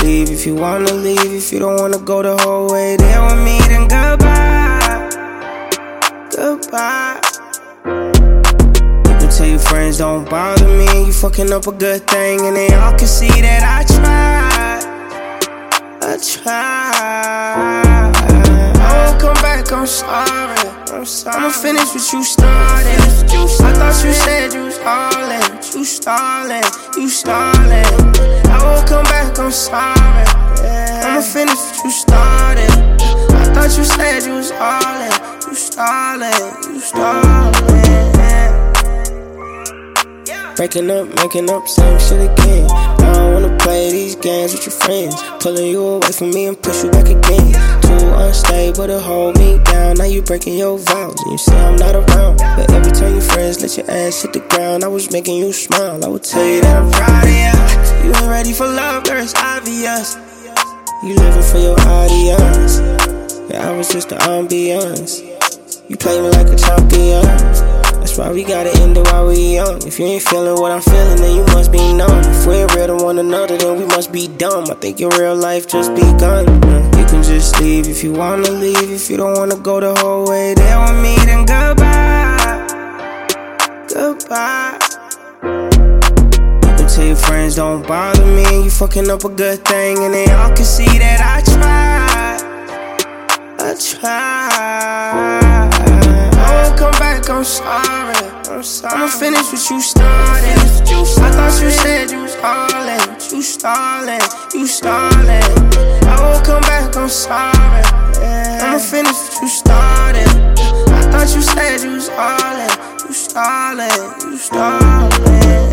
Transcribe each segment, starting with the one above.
leave if you wanna leave. If you don't wanna go the whole way there with me, then goodbye. Goodbye. You can tell your friends don't bother me. You fucking up a good thing, and they all can see that I tried. I tried. I won't come back, I'm sorry. I'ma finish what you started. I thought you said you was all in. You stalling. I won't come back, I'm sorry. I'ma finish what you started. I thought you said you was all in. You stalling. Breaking up, making up, same shit again. I don't wanna play these games with your friends. Pulling you away from me and push you back again. Too unstable to hold me down. Now you breaking your vows and you say I'm not around. But every time your friends let your ass hit the ground, I was making you smile. I would tell you that I'm proud of you. You ain't ready for love, girl, it's obvious. You living for your audience. Yeah, I was just the ambience. You play me like a champion. That's why we gotta end it while we young. If you ain't feeling what I'm feeling, then you must be numb. If we ain't real to one another, then we must be dumb. I think your real life just begun. You can just leave if you wanna leave. If you don't wanna go the whole way there with me, then goodbye. Goodbye. You can tell your friends don't bother me. You fucking up a good thing, and they all can see that I tried. I tried. I won't come back, I'm sorry. I'ma finish what you started. I thought you said you was all in. You stalling. I won't come back, I'm sorry. I'ma finish what you started. I thought you said you was all in. You stalling.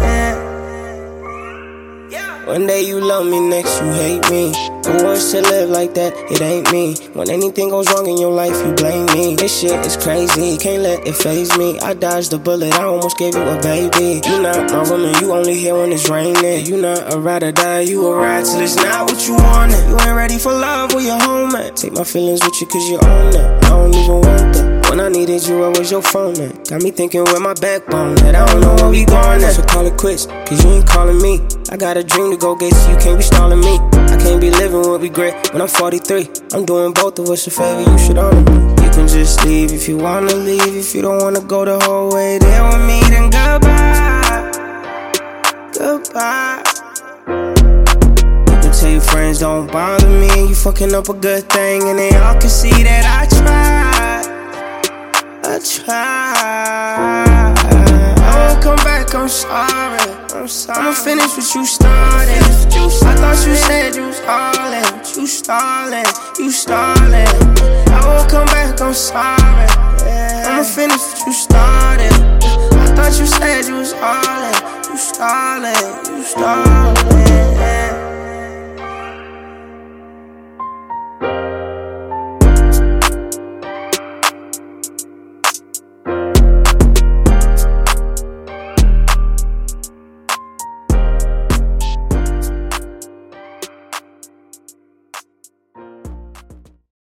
One day you love me, next you hate me. Who wants to live like that? It ain't me. When anything goes wrong in your life, you blame me. This shit is crazy, can't let it faze me. I dodged the bullet, I almost gave you a baby. You not my woman, you only here when it's raining. You not a ride or die, you a ride till it's not what you wanted. You ain't ready for love, where your home at? Take my feelings with you cause you own that. I don't even want that. When I needed you, where was your phone at? Got me thinking with my backbone that I don't know where we going at. So call it quits, cause you ain't calling me. I got a dream to go get, so you can't be stalling me. I can't be living with regret when I'm 43. I'm doing both of us a favor, you should honor me. You can just leave if you wanna leave. If you don't wanna go the whole way there with me, then goodbye. Goodbye. You can tell your friends don't bother me. You fucking up a good thing, and they all can see that I tried. I tried. I won't come back, I'm sorry. I'ma finish what you started. I thought you said you was all in. You stalling. I won't come back, I'm sorry. I'ma finish what you started. I thought you said you was all in. You stalling.